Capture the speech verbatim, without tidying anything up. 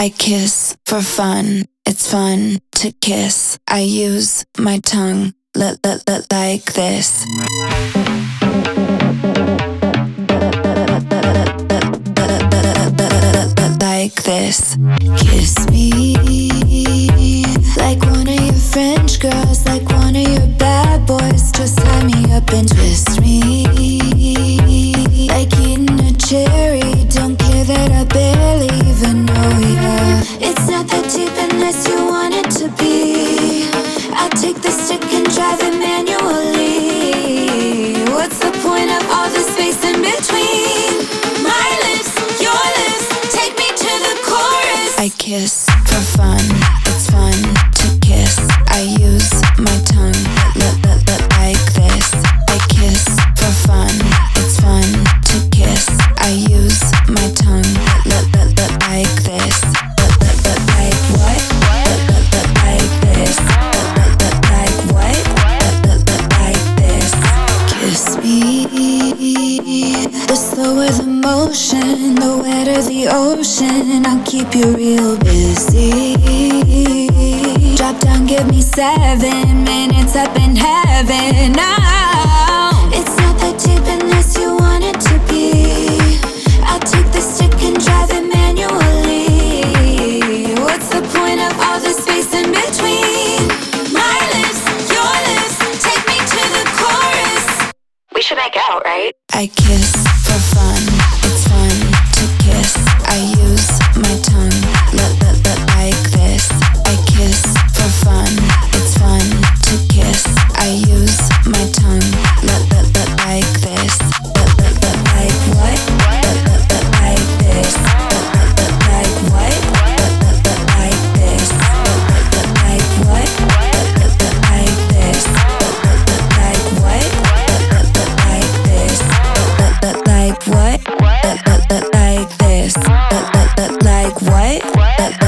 I kiss for fun. It's fun to kiss. I use my tongue l- l- l- like this. Like this. Kiss me like one of your French girls, like one of your bad boys. Just tie me up and twist me like eating a cherry. Don't care that I barely even know ya. It's not that deep unless you want it to be. I'll take the stick and drive it manually. What's the point of all the space in between? My lips, your lips, take me to the chorus. I kiss for fun. It's fun to kiss. I use my tongue l- l- l- like this. I kiss for fun. It's fun to kiss. I use my tongue l- l- l- like this. L- l- l- like what? L- l- l- like this. L- l- l- like what? L- l- l- like this. Kiss me. The slower the motion, the wetter the ocean. I'll keep you real busy. Drop down, give me seven minutes up in heaven. Now it's not that deep unless you want it to be. I'll take the stick and drive it manually. What's the point of all the space in between? My lips, your lips, take me to the chorus. We should make out, right? I kiss for fun. It's fun to kiss. I use my tongue l- l- l- like this. I kiss for fun. It's fun to kiss. I use my tongue l- l- l- like this. L- l- l- like what? L- l- l- like this. L- l- l- like what? L- l- l- like this. L- l- l- like what? L- l- l- like this. L- l- l- like what? L- l- l- like this. L- l- l- like what? L- l- l- like this. L- l- l- like what?